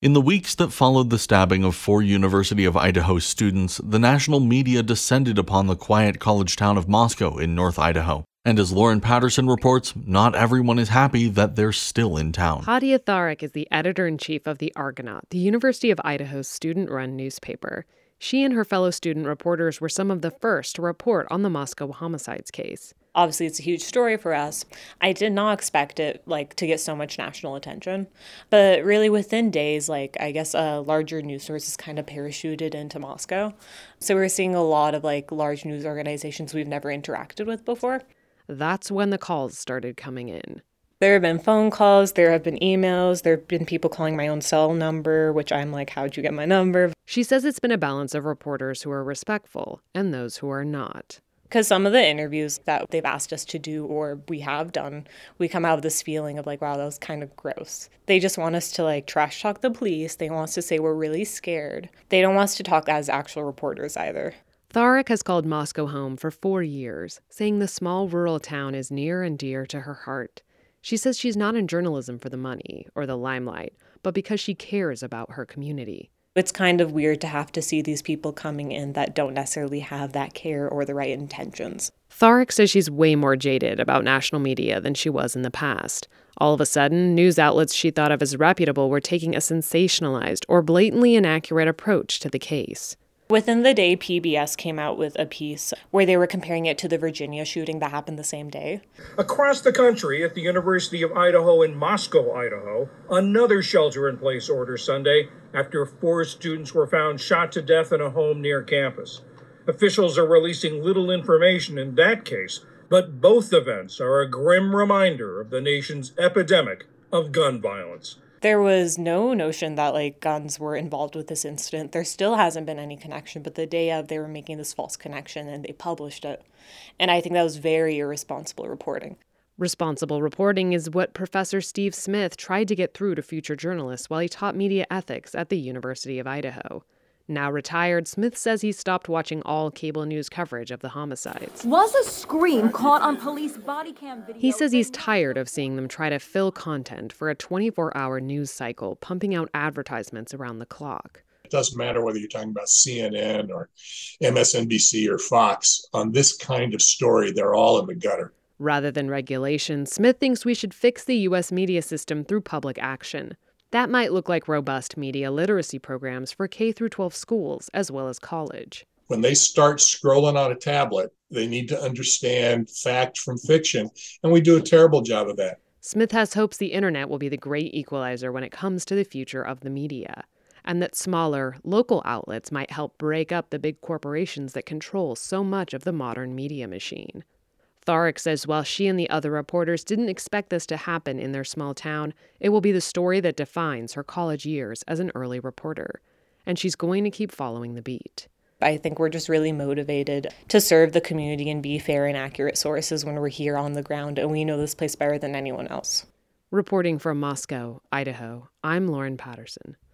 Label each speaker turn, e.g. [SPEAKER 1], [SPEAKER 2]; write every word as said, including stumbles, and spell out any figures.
[SPEAKER 1] In the weeks that followed the stabbing of four University of Idaho students, the national media descended upon the quiet college town of Moscow in North Idaho. And as Lauren Patterson reports, not everyone is happy that they're still in town.
[SPEAKER 2] Hadia Tharek is the editor-in-chief of the Argonaut, the University of Idaho's student-run newspaper. She and her fellow student reporters were some of the first to report on the Moscow homicides case.
[SPEAKER 3] Obviously, it's a huge story for us. I did not expect it, like, to get so much national attention. But really within days, like, I guess uh, larger news sources kind of parachuted into Moscow. So we're seeing a lot of, like, large news organizations we've never interacted with before.
[SPEAKER 2] That's when the calls started coming in.
[SPEAKER 3] There have been phone calls, there have been emails, there have been people calling my own cell number, which I'm like, how'd you get my number?
[SPEAKER 2] She says it's been a balance of reporters who are respectful and those who are not.
[SPEAKER 3] Because some of the interviews that they've asked us to do or we have done, we come out with this feeling of like, wow, that was kind of gross. They just want us to like trash talk the police. They want us to say we're really scared. They don't want us to talk as actual reporters either.
[SPEAKER 2] Tharek has called Moscow home for four years, saying the small rural town is near and dear to her heart. She says she's not in journalism for the money or the limelight, but because she cares about her community.
[SPEAKER 3] It's kind of weird to have to see these people coming in that don't necessarily have that care or the right intentions.
[SPEAKER 2] Tharek says she's way more jaded about national media than she was in the past. All of a sudden, news outlets she thought of as reputable were taking a sensationalized or blatantly inaccurate approach to the case.
[SPEAKER 3] Within the day, P B S came out with a piece where they were comparing it to the Virginia shooting that happened the same day.
[SPEAKER 4] Across the country at the University of Idaho in Moscow, Idaho, another shelter-in-place order Sunday after four students were found shot to death in a home near campus. Officials are releasing little information in that case, but both events are a grim reminder of the nation's epidemic of gun violence.
[SPEAKER 3] There was no notion that, like, guns were involved with this incident. There still hasn't been any connection, but the day of, they were making this false connection and they published it. And I think that was very irresponsible reporting.
[SPEAKER 2] Responsible reporting is what Professor Steve Smith tried to get through to future journalists while he taught media ethics at the University of Idaho. Now retired, Smith says he stopped watching all cable news coverage of the homicides.
[SPEAKER 5] Was a scream caught on police body cam video?
[SPEAKER 2] He says he's tired of seeing them try to fill content for a twenty-four hour news cycle, pumping out advertisements around the clock.
[SPEAKER 6] It doesn't matter whether you're talking about C N N or M S N B C or Fox. On this kind of story, they're all in the gutter.
[SPEAKER 2] Rather than regulation, Smith thinks we should fix the U S media system through public action. That might look like robust media literacy programs for K through twelve schools as well as college.
[SPEAKER 6] When they start scrolling on a tablet, they need to understand fact from fiction, and we do a terrible job of that.
[SPEAKER 2] Smith has hopes the internet will be the great equalizer when it comes to the future of the media, and that smaller, local outlets might help break up the big corporations that control so much of the modern media machine. Tharek says while she and the other reporters didn't expect this to happen in their small town, it will be the story that defines her college years as an early reporter. And she's going to keep following the beat.
[SPEAKER 3] I think we're just really motivated to serve the community and be fair and accurate sources when we're here on the ground, and we know this place better than anyone else.
[SPEAKER 2] Reporting from Moscow, Idaho, I'm Lauren Patterson.